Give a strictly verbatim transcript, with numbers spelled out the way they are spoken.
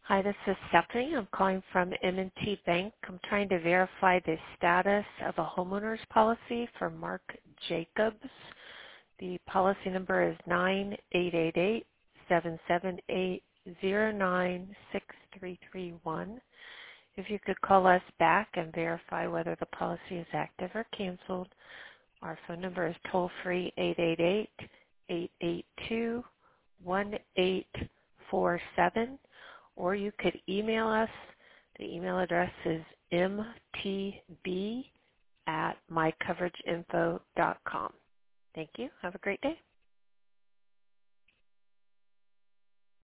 Hi, this is Stephanie. I'm calling from M and T Bank. I'm trying to verify the status of a homeowner's policy for Mark Jacobs. The policy number is nine eight eight eight, seven seven eight, zero nine six three three one. If you could call us back and verify whether the policy is active or canceled, our phone number is toll-free eight eight eight, eight eight two, one eight four seven, or you could email us. The email address is m t b at my coverage info dot com. Thank you. Have a great day.